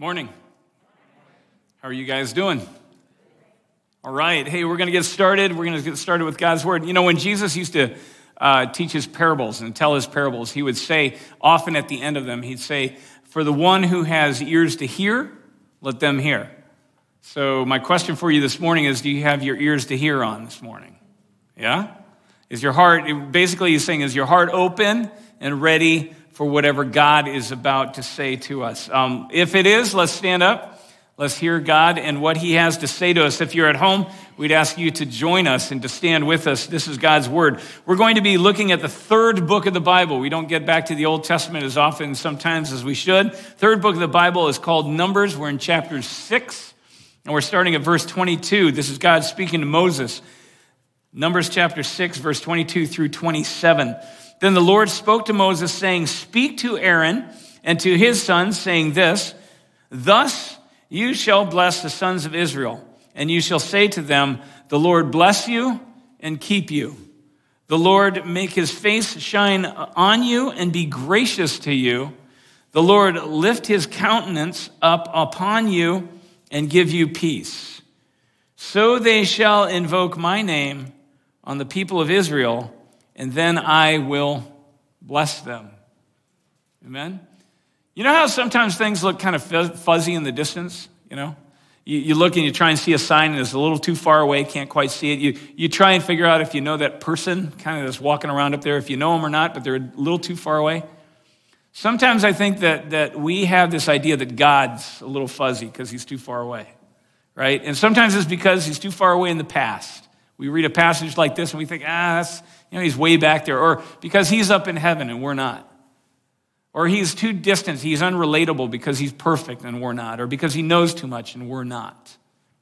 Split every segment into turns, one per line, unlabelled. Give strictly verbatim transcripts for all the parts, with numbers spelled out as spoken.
Morning. How are you guys doing? All right. Hey, we're going to get started. We're going to get started with God's Word. You know, when Jesus used to uh, teach his parables and tell his parables, he would say, often at the end of them, he'd say, for the one who has ears to hear, let them hear. So my question for you this morning is, do you have your ears to hear on this morning? Yeah? Is your heart, basically he's saying, is your heart open and ready for whatever God is about to say to us? Um, if it is, let's stand up. Let's hear God and what he has to say to us. If you're at home, we'd ask you to join us and to stand with us. This is God's Word. We're going to be looking at the third book of the Bible. We don't get back to the Old Testament as often sometimes as we should. Third book of the Bible is called Numbers. We're in chapter six, and we're starting at verse twenty-two. This is God speaking to Moses. Numbers chapter six, verse twenty-two through twenty-seven. Then the Lord spoke to Moses, saying, speak to Aaron and to his sons, saying this, thus you shall bless the sons of Israel, and you shall say to them, the Lord bless you and keep you. The Lord make his face shine on you and be gracious to you. The Lord lift his countenance up upon you and give you peace. So they shall invoke my name on the people of Israel, and then I will bless them. Amen? You know how sometimes things look kind of fuzzy in the distance, you know? You, you look and you try and see a sign and it's a little too far away, can't quite see it. You, you try and figure out if you know that person kind of that's walking around up there, if you know them or not, but they're a little too far away. Sometimes I think that, that we have this idea that God's a little fuzzy because he's too far away, right? And sometimes it's because he's too far away in the past. We read a passage like this and we think, ah, that's, you know, he's way back there. Or because he's up in heaven and we're not. Or he's too distant, he's unrelatable because he's perfect and we're not. Or because he knows too much and we're not.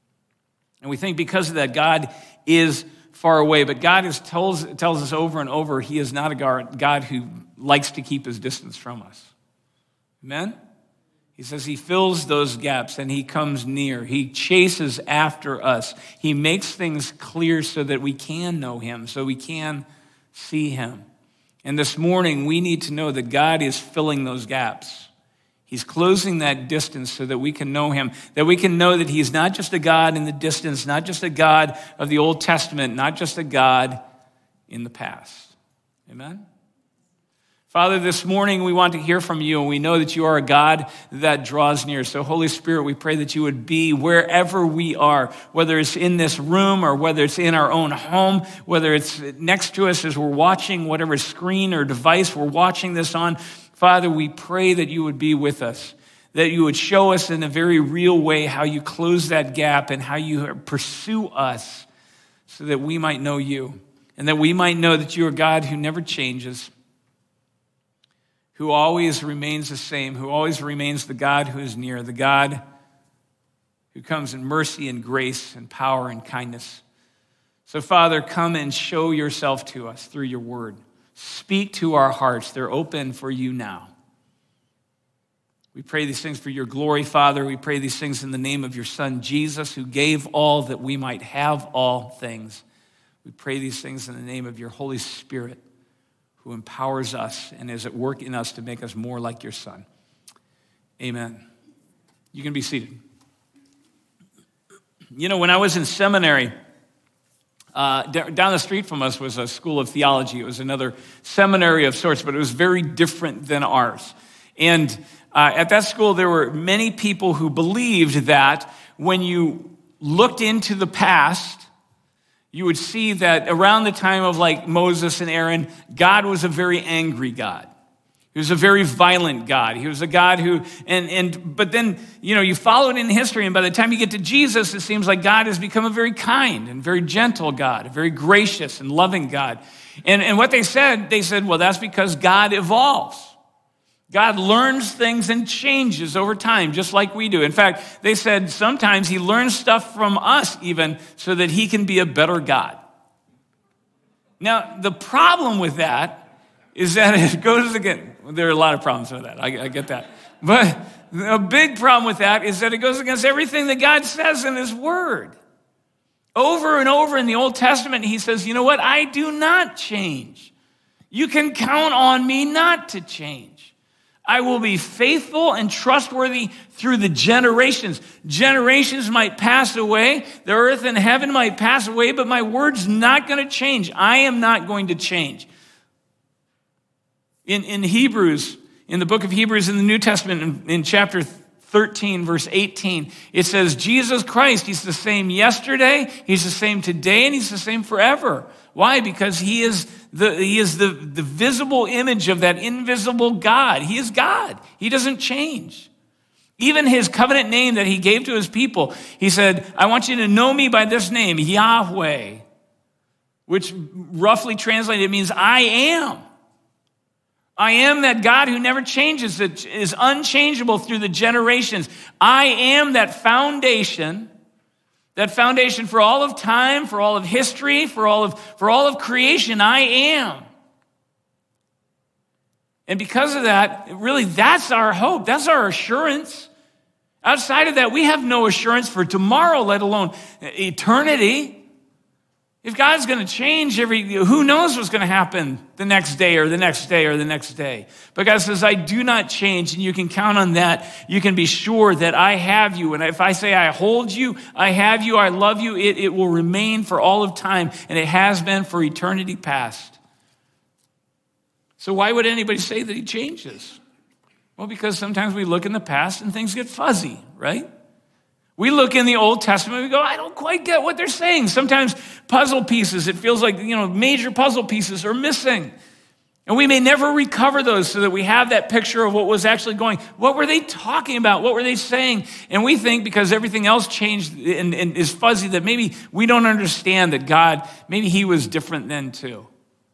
And we think because of that, God is far away. But God is, tells, tells us over and over, he is not a God who likes to keep his distance from us. Amen? He says he fills those gaps and he comes near. He chases after us. He makes things clear so that we can know him, so we can see him. And this morning, we need to know that God is filling those gaps. He's closing that distance so that we can know him, that we can know that he's not just a God in the distance, not just a God of the Old Testament, not just a God in the past. Amen? Father, this morning we want to hear from you, and we know that you are a God that draws near. So Holy Spirit, we pray that you would be wherever we are, whether it's in this room or whether it's in our own home, whether it's next to us as we're watching whatever screen or device we're watching this on. Father, we pray that you would be with us, that you would show us in a very real way how you close that gap and how you pursue us so that we might know you and that we might know that you are God who never changes, who always remains the same, who always remains the God who is near, the God who comes in mercy and grace and power and kindness. So, Father, come and show yourself to us through your word. Speak to our hearts. They're open for you now. We pray these things for your glory, Father. We pray these things in the name of your Son, Jesus, who gave all that we might have all things. We pray these things in the name of your Holy Spirit, who empowers us and is at work in us to make us more like your Son. Amen. You can be seated. You know, when I was in seminary, uh, down the street from us was a school of theology. It was another seminary of sorts, but it was very different than ours. And uh, at that school, there were many people who believed that when you looked into the past, you would see that around the time of like Moses and Aaron, God was a very angry God. He was a very violent God. He was a God who, and, and but then, you know, you follow it in history, and by the time you get to Jesus, it seems like God has become a very kind and very gentle God, a very gracious and loving God. And, and what they said, they said, well, that's because God evolves. God learns things and changes over time, just like we do. In fact, they said sometimes he learns stuff from us even so that he can be a better God. Now, the problem with that is that it goes again. There are a lot of problems with that. I, I get that. But a big problem with that is that it goes against everything that God says in his word. Over and over in the Old Testament, he says, you know what? I do not change. You can count on me not to change. I will be faithful and trustworthy through the generations. Generations might pass away. The earth and heaven might pass away, but my word's not going to change. I am not going to change. In, in Hebrews, in the book of Hebrews in the New Testament, in, in chapter thirteen, verse eighteen, it says, Jesus Christ, he's the same yesterday, he's the same today, and he's the same forever. Why? Because he is the he is the, the visible image of that invisible God. He is God. He doesn't change. Even his covenant name that he gave to his people, he said, I want you to know me by this name, Yahweh, which roughly translated means I am. I am that God who never changes, that is unchangeable through the generations. I am that foundation, that foundation for all of time, for all of history, for all of, for all of creation. I am. And because of that, really, that's our hope. That's our assurance. Outside of that, we have no assurance for tomorrow, let alone eternity. If God's going to change every, who knows what's going to happen the next day or the next day or the next day. But God says, I do not change, and you can count on that. You can be sure that I have you. And if I say I hold you, I have you, I love you, it, it will remain for all of time, and it has been for eternity past. So why would anybody say that he changes? Well, because sometimes we look in the past and things get fuzzy, right? We look in the Old Testament, we go, I don't quite get what they're saying. Sometimes puzzle pieces, it feels like, you know, major puzzle pieces are missing. And we may never recover those so that we have that picture of what was actually going. What were they talking about? What were they saying? And we think because everything else changed and, and is fuzzy that maybe we don't understand that God, maybe he was different then too.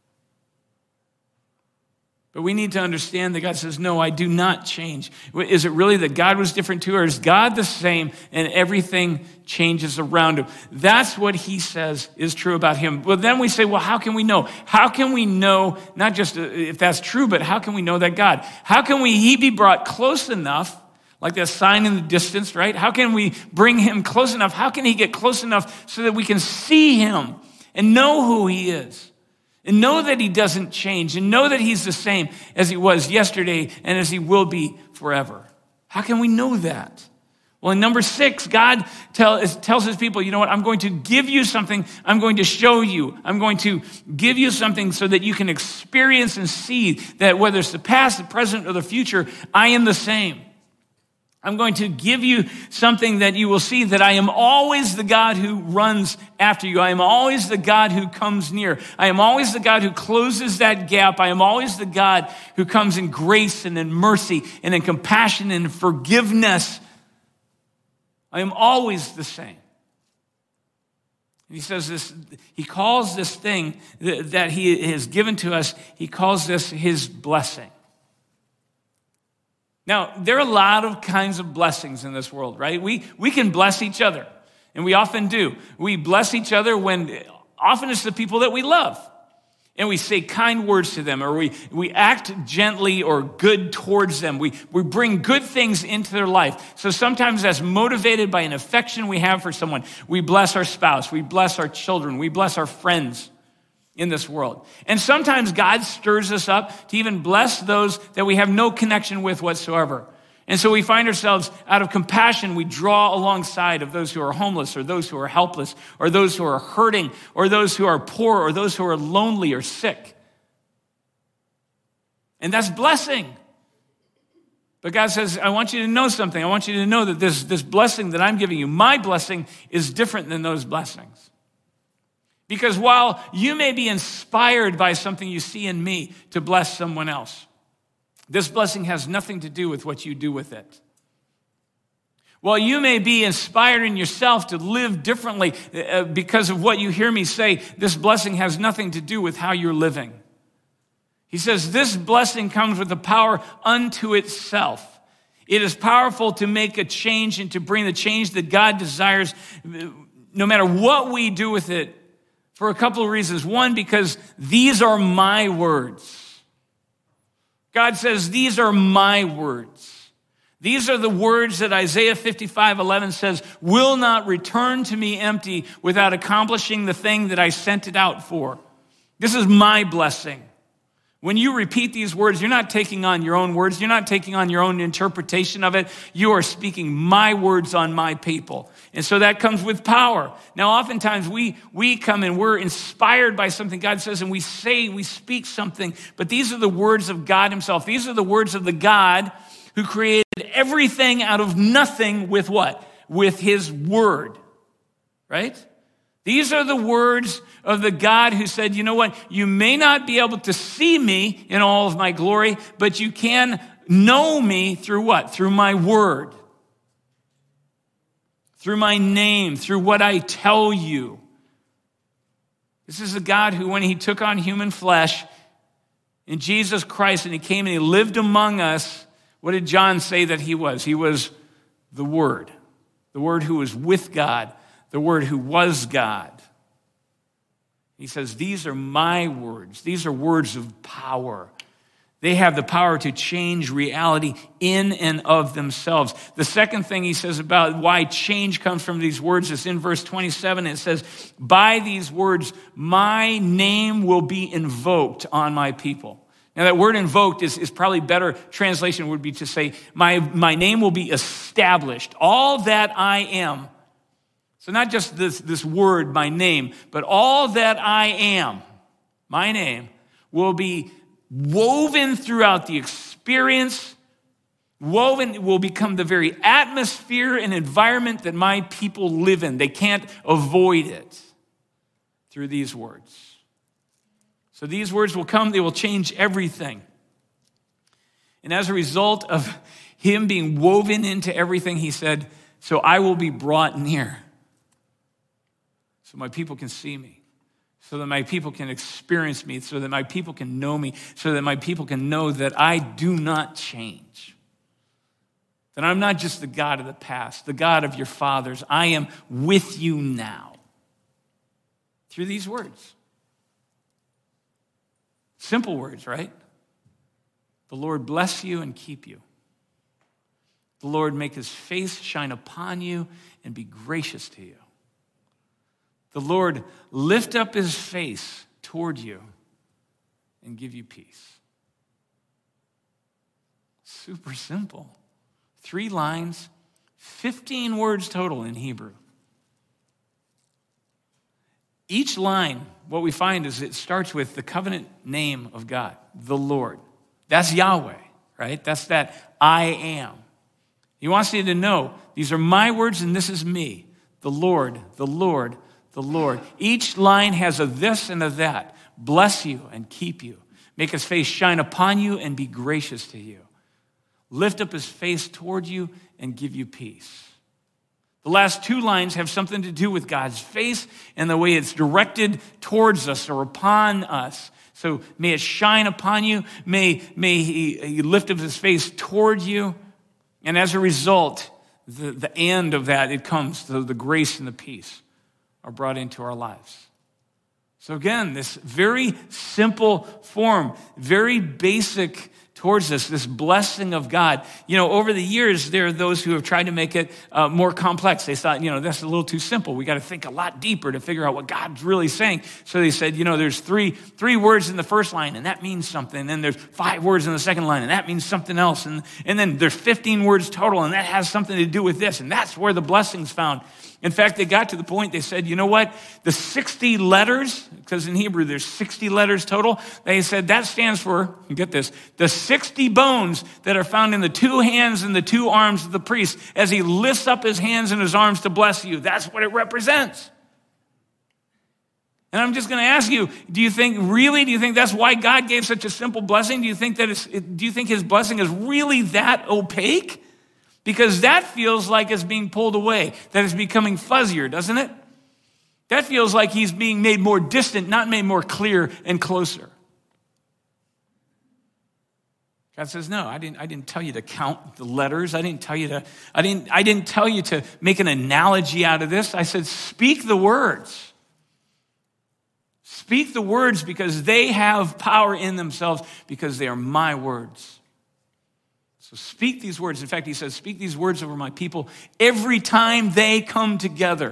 But we need to understand that God says, no, I do not change. Is it really that God was different too, or is God the same and everything changes around him? That's what he says is true about him. Well, then we say, well, how can we know? How can we know, not just if that's true, but how can we know that God? How can we, he be brought close enough, like that sign in the distance, right? How can we bring him close enough? How can he get close enough so that we can see him and know who he is? And know that he doesn't change, and know that he's the same as he was yesterday and as he will be forever. How can we know that? Well, in number six, God tell, tells his people, you know what, I'm going to give you something, I'm going to show you, I'm going to give you something so that you can experience and see that whether it's the past, the present, or the future, I am the same. I'm going to give you something that you will see that I am always the God who runs after you. I am always the God who comes near. I am always the God who closes that gap. I am always the God who comes in grace and in mercy and in compassion and in forgiveness. I am always the same. He says this, he calls this thing that he has given to us, he calls this his blessing. Now, there are a lot of kinds of blessings in this world, right? We we can bless each other, and we often do. We bless each other when often it's the people that we love, and we say kind words to them, or we, we act gently or good towards them. We, we bring good things into their life. So sometimes that's motivated by an affection we have for someone. We bless our spouse, we bless our children, we bless our friends in this world. And sometimes God stirs us up to even bless those that we have no connection with whatsoever. And so we find ourselves, out of compassion, we draw alongside of those who are homeless, or those who are helpless, or those who are hurting, or those who are poor, or those who are lonely or sick. And that's blessing. But God says, I want you to know something. I want you to know that this, this blessing that I'm giving you, my blessing, is different than those blessings. Because while you may be inspired by something you see in me to bless someone else, this blessing has nothing to do with what you do with it. While you may be inspired in yourself to live differently because of what you hear me say, this blessing has nothing to do with how you're living. He says this blessing comes with the power unto itself. It is powerful to make a change and to bring the change that God desires, no matter what we do with it. For a couple of reasons. One, because these are my words. God says, these are my words. These are the words that Isaiah fifty-five eleven says, will not return to me empty without accomplishing the thing that I sent it out for. This is my blessing. When you repeat these words, you're not taking on your own words. You're not taking on your own interpretation of it. You are speaking my words on my people. And so that comes with power. Now, oftentimes we, we come and we're inspired by something God says, and we say, we speak something, but these are the words of God himself. These are the words of the God who created everything out of nothing with what? With his word, right? These are the words of the God who said, you know what? You may not be able to see me in all of my glory, but you can know me through what? Through my word. Through my name, through what I tell you. This is a God who, when he took on human flesh in Jesus Christ and he came and he lived among us, what did John say that he was? He was the Word. The Word who was with God. The Word who was God. He says, these are my words. These are words of power. They have the power to change reality in and of themselves. The second thing he says about why change comes from these words is in verse twenty-seven. It says, by these words, my name will be invoked on my people. Now that word invoked is, is probably better translation would be to say, my, my name will be established. All that I am. So not just this, this word, my name, but all that I am, my name, will be woven throughout the experience, woven will become the very atmosphere and environment that my people live in. They can't avoid it through these words. So these words will come, they will change everything. And as a result of him being woven into everything, he said, so I will be brought near so my people can see me. So that my people can experience me, so that my people can know me, so that my people can know that I do not change. That I'm not just the God of the past, the God of your fathers. I am with you now. Through these words. Simple words, right? The Lord bless you and keep you. The Lord make his face shine upon you and be gracious to you. The Lord lift up his face toward you and give you peace. Super simple. Three lines, fifteen words total in Hebrew. Each line, what we find is it starts with the covenant name of God, the Lord. That's Yahweh, right? That's that I am. He wants you to know, these are my words and this is me. The Lord, the Lord, the Lord. Each line has a this and a that. Bless you and keep you. Make his face shine upon you and be gracious to you. Lift up his face toward you and give you peace. The last two lines have something to do with God's face and the way it's directed towards us or upon us. So may it shine upon you. May, may he, he lift up his face toward you. And as a result, the, the end of that, it comes to the grace and the peace are brought into our lives. So again, this very simple form, very basic towards us, this blessing of God. You know, over the years, there are those who have tried to make it uh, more complex. They thought, you know, that's a little too simple. We got to think a lot deeper to figure out what God's really saying. So they said, you know, there's three three words in the first line, and that means something. And then there's five words in the second line, and that means something else. And, and then there's fifteen words total, and that has something to do with this. And that's where the blessing's found. In fact, they got to the point, they said, you know what? The sixty letters, because in Hebrew there's sixty letters total, they said that stands for, get this, the sixty bones that are found in the two hands and the two arms of the priest as he lifts up his hands and his arms to bless you. That's what it represents. And I'm just going to ask you, do you think, really, do you think that's why God gave such a simple blessing? Do you think that it's, do you think his blessing is really that opaque? Because that feels like it's being pulled away, that it's becoming fuzzier, doesn't it? That feels like he's being made more distant, not made more clear and closer. God says, no, I didn't, I didn't tell you to count the letters. I didn't tell you to, I didn't, I didn't tell you to make an analogy out of this. I said, speak the words. Speak the words because they have power in themselves because they are my words. So speak these words. In fact, he says, speak these words over my people every time they come together.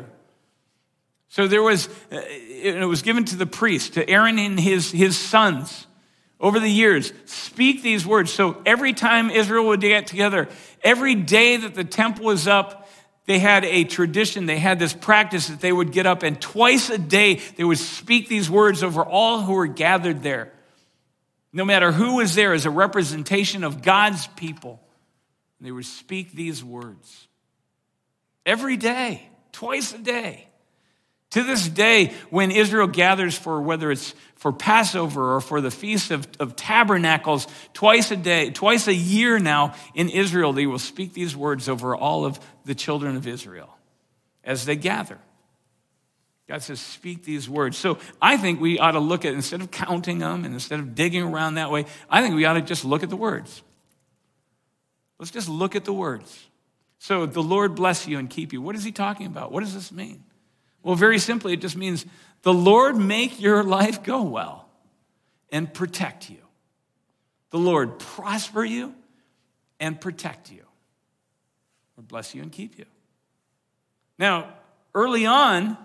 So there was, uh, it was given to the priest, to Aaron and his, his sons. over the years, speak these words. So every time Israel would get together, every day that the temple was up, they had a tradition, they had this practice that they would get up and twice a day they would speak these words over all who were gathered there. No matter who was there as a representation of God's people, they would speak these words. Every day, twice a day. To this day, when Israel gathers for, whether it's for Passover or for the Feast of, of Tabernacles, twice a day, twice a year now in Israel, they will speak these words over all of the children of Israel as they gather. God says, speak these words. So I think we ought to look at, instead of counting them and instead of digging around that way, I think we ought to just look at the words. Let's just look at the words. So the Lord bless you and keep you. What is he talking about? What does this mean? Well, very simply, it just means the Lord make your life go well and protect you. The Lord prosper you and protect you. Or bless you and keep you. Now, early on,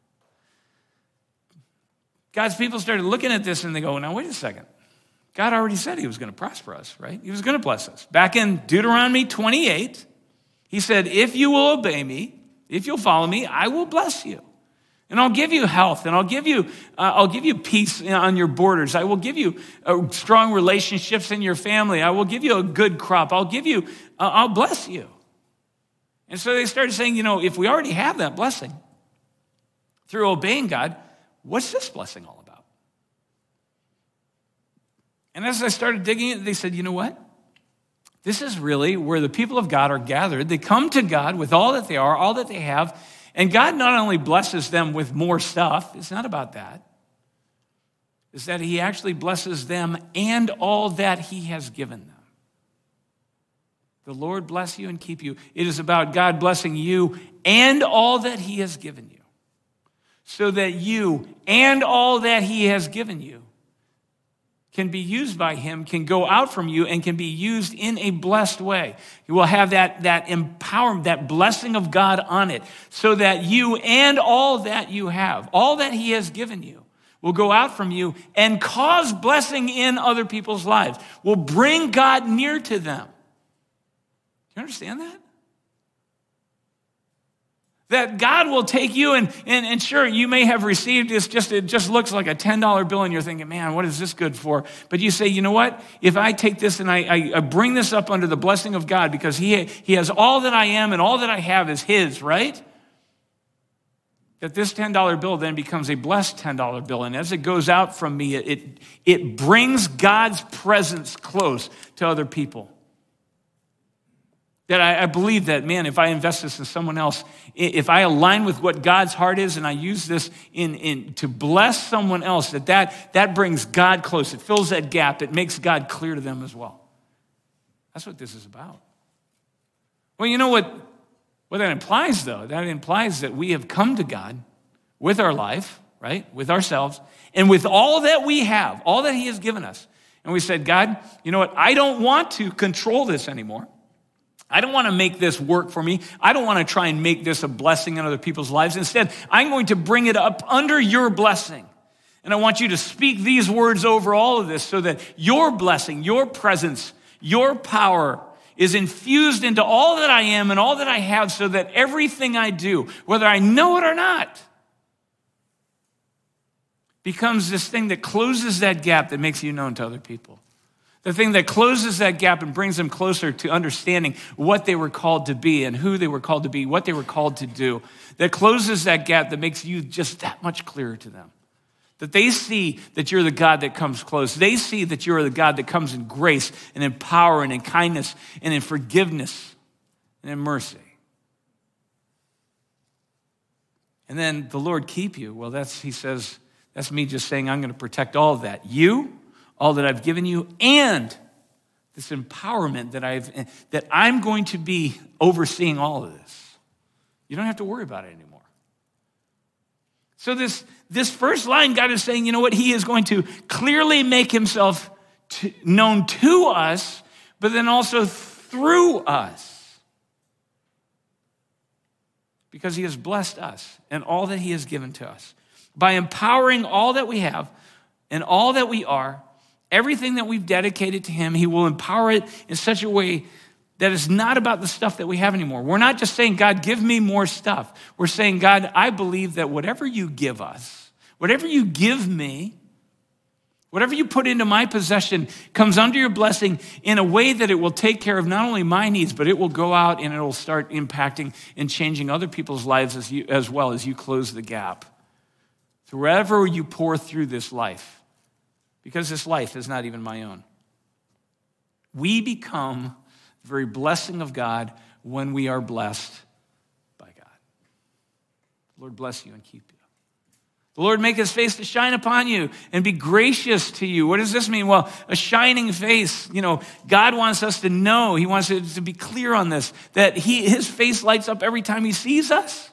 God's people started looking at this and they go, now wait a second. God already said he was going to prosper us, right? He was going to bless us. Back in Deuteronomy twenty-eight, he said, if you will obey me, if you'll follow me, I will bless you. And I'll give you health, and I'll give you, uh, I'll give you peace on your borders. I will give you uh, strong relationships in your family. I will give you a good crop. I'll give you, uh, I'll bless you. And so they started saying, you know, if we already have that blessing through obeying God, what's this blessing all about? And as I started digging it, they said, you know what? This is really where the people of God are gathered. They come to God with all that they are, all that they have, and God not only blesses them with more stuff, it's not about that. It's that he actually blesses them and all that he has given them. The Lord bless you and keep you. It is about God blessing you and all that he has given you, so that you and all that he has given you can be used by him, can go out from you, and can be used in a blessed way. You will have that, that empowerment, that blessing of God on it, so that you and all that you have, all that he has given you, will go out from you and cause blessing in other people's lives, will bring God near to them. Do you understand that? That God will take you and, and, and sure, you may have received this, just it just looks like a ten dollar bill and you're thinking, man, what is this good for? But you say, you know what? If I take this and I, I, I bring this up under the blessing of God because he, he has all that I am and all that I have is his, right? That this ten dollar bill then becomes a blessed ten dollar bill. And as it goes out from me, it, it, it brings God's presence close to other people. That I, I believe that, man, if I invest this in someone else, if I align with what God's heart is and I use this in, in to bless someone else, that, that that brings God close. It fills that gap. It makes God clear to them as well. That's what this is about. Well, you know what, what that implies, though? That implies that we have come to God with our life, right, with ourselves, and with all that we have, all that he has given us. And we said, God, you know what? I don't want to control this anymore. I don't want to make this work for me. I don't want to try and make this a blessing in other people's lives. Instead, I'm going to bring it up under your blessing. And I want you to speak these words over all of this so that your blessing, your presence, your power is infused into all that I am and all that I have, so that everything I do, whether I know it or not, becomes this thing that closes that gap that makes you known to other people. The thing that closes that gap and brings them closer to understanding what they were called to be and who they were called to be, what they were called to do. That closes that gap that makes you just that much clearer to them. That they see that you're the God that comes close. They see that you're the God that comes in grace and in power and in kindness and in forgiveness and in mercy. And then the Lord keep you. Well, that's, he says, that's me just saying I'm going to protect all of that. You, all that I've given you, and this empowerment that I've that I'm going to be overseeing all of this. You don't have to worry about it anymore. So this, this first line, God is saying, you know what? He is going to clearly make himself to, known to us, but then also through us. Because he has blessed us and all that he has given to us. By empowering all that we have and all that we are, Everything that we've dedicated to him, he will empower it in such a way that it's not about the stuff that we have anymore. We're not just saying, God, give me more stuff. We're saying, God, I believe that whatever you give us, whatever you give me, whatever you put into my possession comes under your blessing in a way that it will take care of not only my needs, but it will go out and it will start impacting and changing other people's lives as, you, as well as you close the gap. So wherever you pour through this life, because this life is not even my own, we become the very blessing of God when we are blessed by God. The Lord bless you and keep you. The Lord make his face to shine upon you and be gracious to you. What does this mean? Well, a shining face, you know, God wants us to know, he wants us to be clear on this, that he, his face lights up every time he sees us.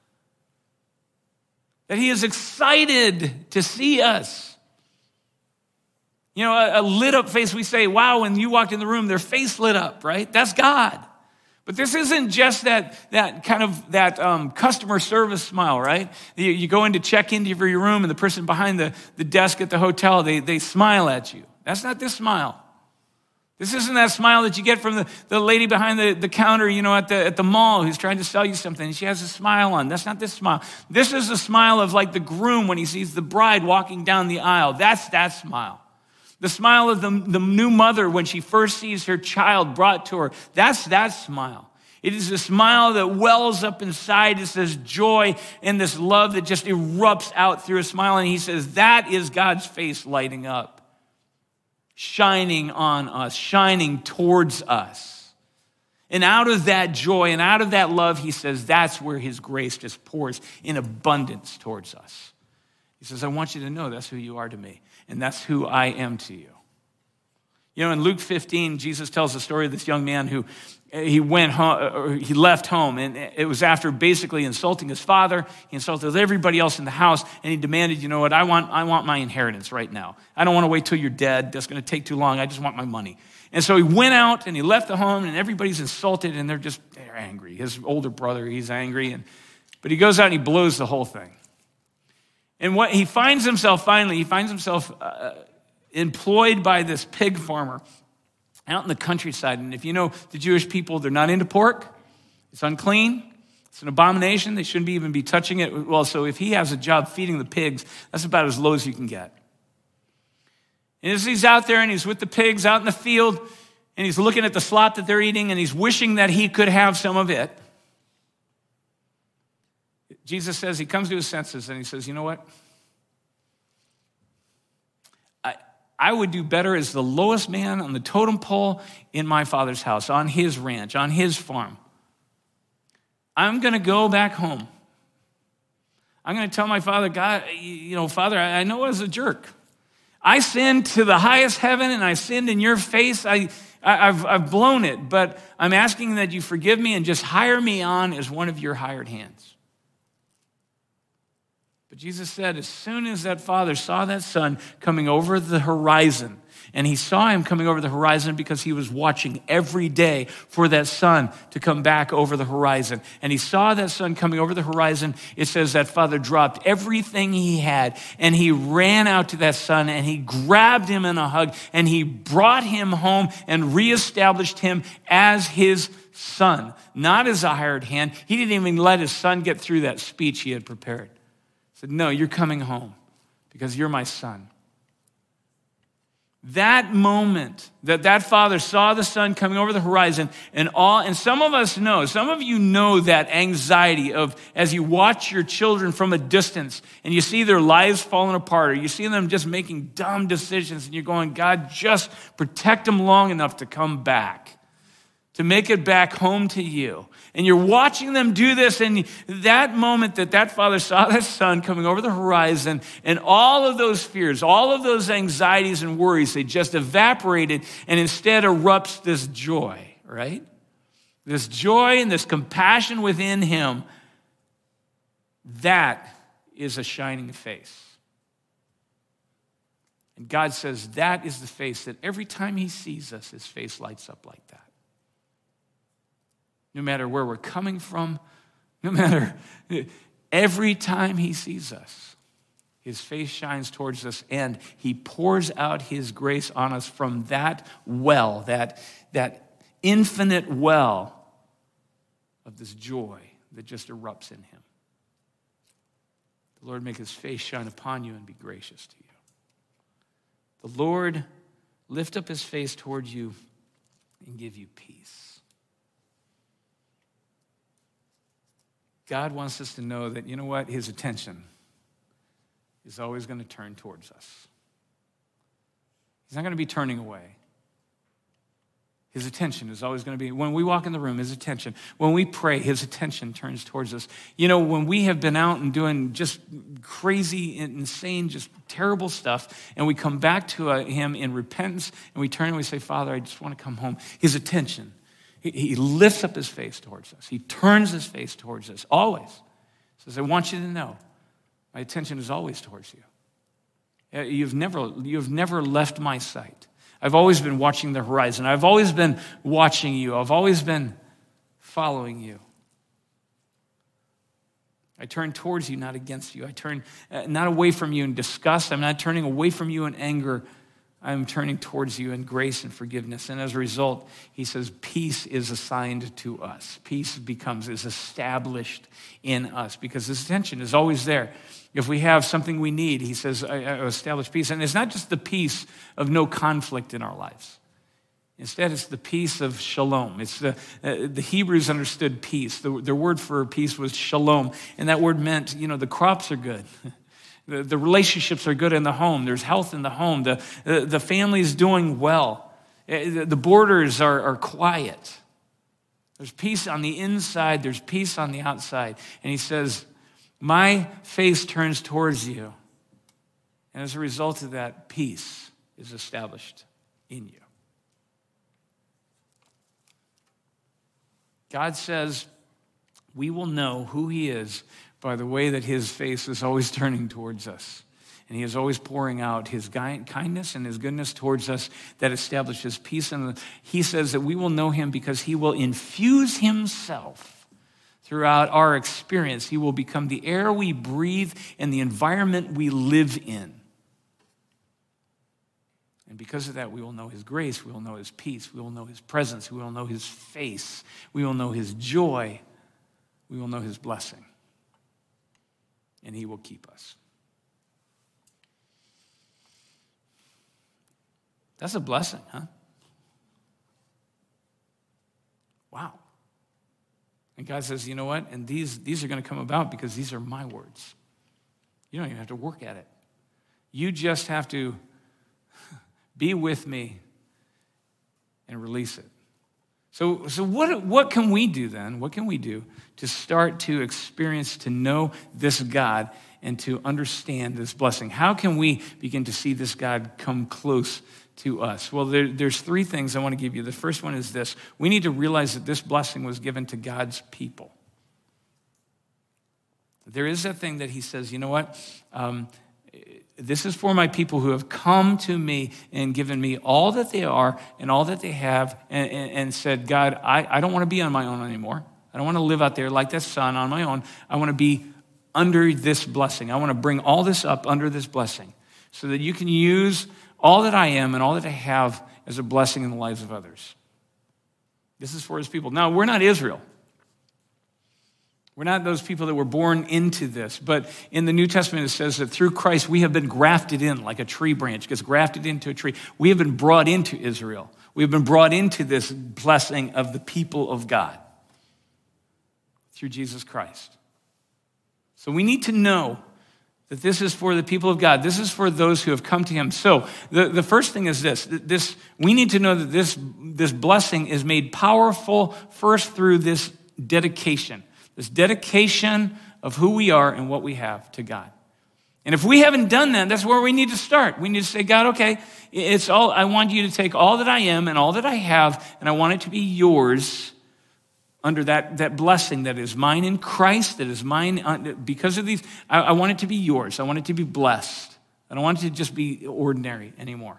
That he is excited to see us. You know, a, a lit up face, we say, wow, when you walked in the room, their face lit up, right? That's God. But this isn't just that, that kind of that um, customer service smile, right? You, you go in to check into your room and the person behind the, the desk at the hotel, they, they smile at you. That's not this smile. This isn't that smile that you get from the, the lady behind the, the counter, you know, at the, at the mall who's trying to sell you something. And she has a smile on. That's not this smile. This is the smile of like the groom when he sees the bride walking down the aisle. That's that smile. The smile of the, the new mother when she first sees her child brought to her. That's that smile. It is a smile that wells up inside. It's this joy and this love that just erupts out through a smile. And he says, that is God's face lighting up, shining on us, shining towards us. And out of that joy and out of that love, he says, that's where his grace just pours in abundance towards us. He says, I want you to know that's who you are to me. And that's who I am to you. You know, in Luke fifteen, Jesus tells the story of this young man who he went home, or he left home, and it was after basically insulting his father. He insulted everybody else in the house, and he demanded, you know what, I want, I want my inheritance right now. I don't want to wait till you're dead. That's going to take too long. I just want my money. And so he went out and he left the home, and everybody's insulted, and they're just they're angry. His older brother, he's angry, and but he goes out and he blows the whole thing. And what he finds himself finally, he finds himself uh, employed by this pig farmer out in the countryside. And if you know the Jewish people, they're not into pork. It's unclean. It's an abomination. They shouldn't even be touching it. Well, so if he has a job feeding the pigs, that's about as low as you can get. And as he's out there and he's with the pigs out in the field, and he's looking at the slop that they're eating, and he's wishing that he could have some of it, Jesus says, he comes to his senses and he says, you know what? I, I would do better as the lowest man on the totem pole in my father's house, on his ranch, on his farm. I'm going to go back home. I'm going to tell my father, God, you know, Father, I know I was a jerk. I sinned to the highest heaven and I sinned in your face. I, I, I've, I've blown it, but I'm asking that you forgive me and just hire me on as one of your hired hands. But Jesus said, as soon as that father saw that son coming over the horizon, and he saw him coming over the horizon because he was watching every day for that son to come back over the horizon. And he saw that son coming over the horizon. It says that father dropped everything he had, and he ran out to that son, and he grabbed him in a hug, and he brought him home and reestablished him as his son, not as a hired hand. He didn't even let his son get through that speech he had prepared. Said, no, you're coming home because you're my son. That moment that that father saw the son coming over the horizon, and all, and some of us know, some of you know that anxiety of as you watch your children from a distance and you see their lives falling apart, or you see them just making dumb decisions, and you're going, God, just protect them long enough to come back, to make it back home to you. And you're watching them do this, and that moment that that father saw that son coming over the horizon, and all of those fears, all of those anxieties and worries, they just evaporated, and instead erupts this joy, right? This joy and this compassion within him. That is a shining face. And God says that is the face that every time he sees us, his face lights up like that. No matter where we're coming from, no matter, every time he sees us, His face shines towards us, and he pours out his grace on us from that well, that, that infinite well of this joy that just erupts in him. The Lord make his face shine upon you and be gracious to you. The Lord lift up his face towards you and give you peace. God wants us to know that, you know what, his attention is always going to turn towards us. He's not going to be turning away. His attention is always going to be, when we walk in the room, his attention. When we pray, his attention turns towards us. You know, when we have been out and doing just crazy, insane, just terrible stuff, and we come back to uh, him in repentance, and we turn and we say, Father, I just want to come home. His attention, he, he lifts up his face towards us. He turns his face towards us, always. He says, I want you to know, my attention is always towards you. You've never, you've never left my sight. I've always been watching the horizon. I've always been watching you. I've always been following you. I turn towards you, not against you. I turn uh, not away from you in disgust. I'm not turning away from you in anger. I'm turning towards you in grace and forgiveness. And as a result, he says, peace is assigned to us. Peace becomes, is established in us because his attention is always there. If we have something we need, he says, I, I establish peace. And it's not just the peace of no conflict in our lives. Instead, it's the peace of shalom. It's the, uh, the Hebrews understood peace. The, their word for peace was shalom. And that word meant, you know, the crops are good. the, the relationships are good in the home. There's health in the home. The, the, the family is doing well. The, the borders are, are quiet. There's peace on the inside. There's peace on the outside. And he says, my face turns towards you. And as a result of that, peace is established in you. God says we will know who he is by the way that his face is always turning towards us. And he is always pouring out his kindness and his goodness towards us that establishes peace. And he says that we will know him because he will infuse himself throughout our experience. He will become the air we breathe and the environment we live in. And because of that, we will know his grace, we will know his peace, we will know his presence, we will know his face, we will know his joy, we will know his blessing. And he will keep us. That's a blessing, huh? Wow. And God says, you know what? And these, these are going to come about because these are my words. You don't even have to work at it. You just have to be with me and release it. So, so what, what can we do then? What can we do to start to experience, to know this God and to understand this blessing? How can we begin to see this God come close to us? Well, there, there's three things I want to give you. The first one is this. We need to realize that this blessing was given to God's people. There is that thing that he says, you know what? Um, this is for my people who have come to me and given me all that they are and all that they have and, and, and said, God, I, I don't want to be on my own anymore. I don't want to live out there like that son on my own. I want to be under this blessing. I want to bring all this up under this blessing so that you can use all that I am and all that I have as a blessing in the lives of others. This is for his people. Now, we're not Israel. We're not those people that were born into this. But in the New Testament, it says that through Christ, we have been grafted in like a tree branch gets grafted into a tree. We have been brought into Israel. We have been brought into this blessing of the people of God through Jesus Christ. So we need to know that this is for the people of God. This is for those who have come to him. So the, the first thing is this, this. We need to know that this, this blessing is made powerful first through this dedication. This dedication of who we are and what we have to God. And if we haven't done that, that's where we need to start. We need to say, God, okay, it's all, I want you to take all that I am and all that I have, and I want it to be yours under that, that blessing that is mine in Christ, that is mine because of these. I, I want it to be yours. I want it to be blessed. I don't want it to just be ordinary anymore.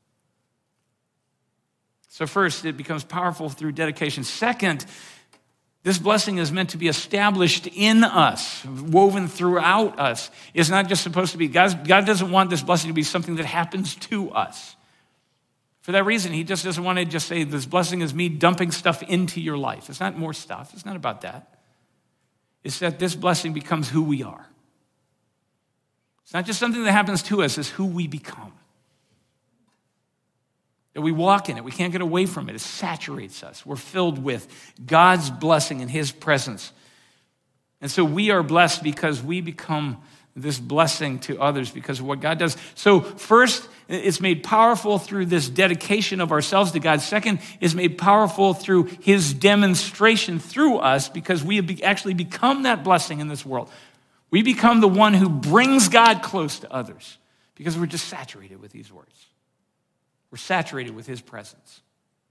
So first, it becomes powerful through dedication. Second, This blessing is meant to be established in us, woven throughout us. It's not just supposed to be, God, God doesn't want this blessing to be something that happens to us. For that reason, he just doesn't want to just say, this blessing is me dumping stuff into your life. It's not more stuff. It's not about that. It's that this blessing becomes who we are. It's not just something that happens to us, it's who we become. That we walk in it. We can't get away from it. It saturates us. We're filled with God's blessing and his presence. And so we are blessed because we become this blessing to others because of what God does. So first, it's made powerful through this dedication of ourselves to God. Second, it's made powerful through his demonstration through us because we have actually become that blessing in this world. We become the one who brings God close to others because we're just saturated with these words. We're saturated with his presence.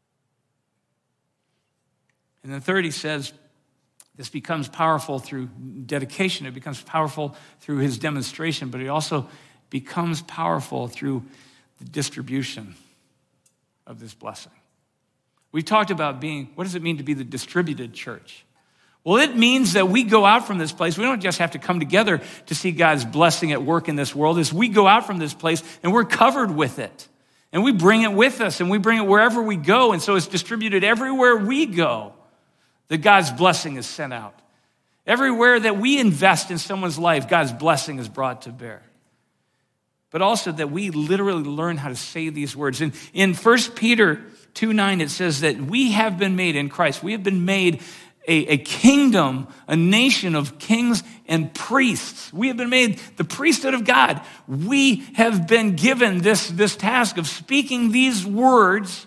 And then third, he says, this becomes powerful through dedication. It becomes powerful through his demonstration, but it also becomes powerful through the distribution of this blessing. We talked about being, what does it mean to be the distributed church? Well, it means that we go out from this place. We don't just have to come together to see God's blessing at work in this world. As we go out from this place and we're covered with it. And we bring it with us and we bring it wherever we go. And so it's distributed everywhere we go. That God's blessing is sent out. Everywhere that we invest in someone's life, God's blessing is brought to bear. But also that we literally learn how to say these words. In, in First Peter two nine, it says that we have been made in Christ. We have been made a, a kingdom, a nation of kings and priests. We have been made the priesthood of God. We have been given this, this task of speaking these words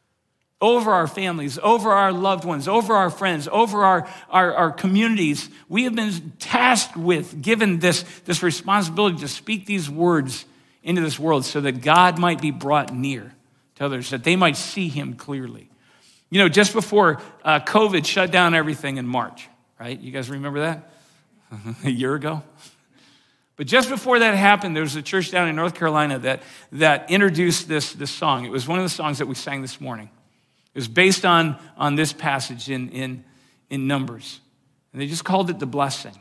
over our families, over our loved ones, over our friends, over our, our, our communities. We have been tasked with, given this, this responsibility to speak these words into this world so that God might be brought near to others, that they might see him clearly. You know, just before uh, COVID shut down everything in March, right? You guys remember that? A year ago? But just before that happened, there was a church down in North Carolina that, that introduced this, this song. It was one of the songs that we sang this morning. It was based on, on this passage in, in, in Numbers. And they just called it the blessing.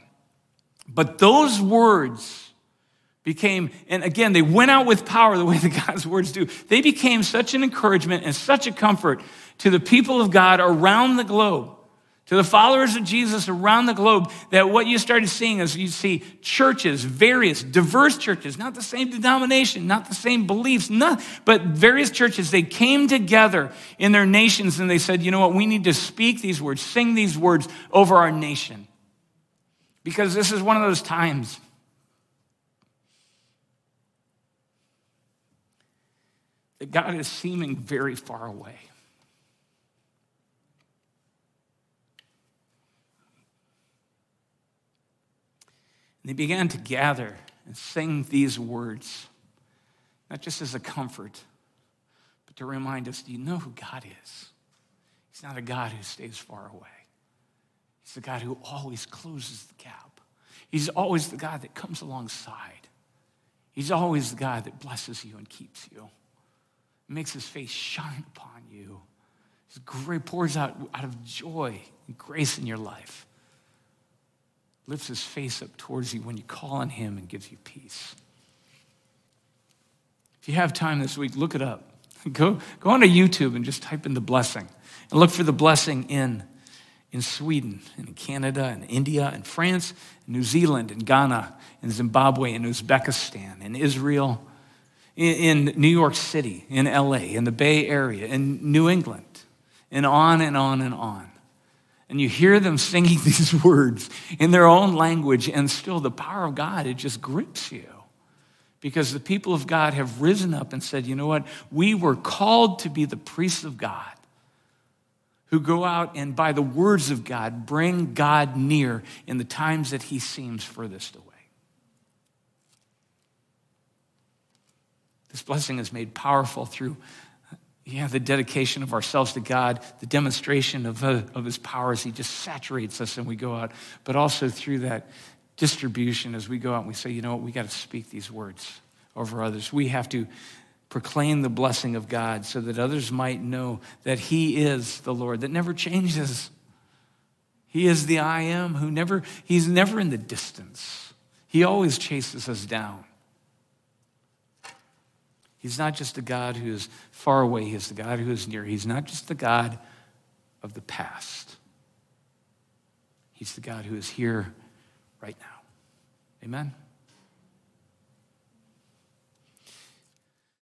But those words became, and again, they went out with power the way that God's words do. They became such an encouragement and such a comfort to the people of God around the globe, to the followers of Jesus around the globe, that what you started seeing is you see churches, various, diverse churches, not the same denomination, not the same beliefs, not, but various churches, they came together in their nations and they said, you know what, we need to speak these words, sing these words over our nation. Because this is one of those times that God is seeming very far away. They began to gather and sing these words, not just as a comfort, but to remind us, do you know who God is? He's not a God who stays far away. He's the God who always closes the gap. He's always the God that comes alongside. He's always the God that blesses you and keeps you, makes his face shine upon you. His grace pours out, out of joy and grace in your life. Lifts his face up towards you when you call on him and gives you peace. If you have time this week, look it up. Go, go onto YouTube and just type in the blessing. And look for the blessing in, in Sweden, and in Canada, and India, and France, and New Zealand, and Ghana, and Zimbabwe, and Uzbekistan, and Israel, in, in New York City, in L A, in the Bay Area, in New England, and on and on and on. And you hear them singing these words in their own language, and still the power of God, it just grips you. Because the people of God have risen up and said, you know what? We were called to be the priests of God who go out and by the words of God, bring God near in the times that he seems furthest away. This blessing is made powerful through Yeah, the dedication of ourselves to God, the demonstration of, uh, of his power as he just saturates us and we go out, but also through that distribution as we go out and we say, you know what, we got to speak these words over others. We have to proclaim the blessing of God so that others might know that he is the Lord that never changes, He is the I am who never, he's never in the distance. He always chases us down. He's not just a God who is far away. He's the God who is near. He's not just the God of the past. He's the God who is here right now. Amen?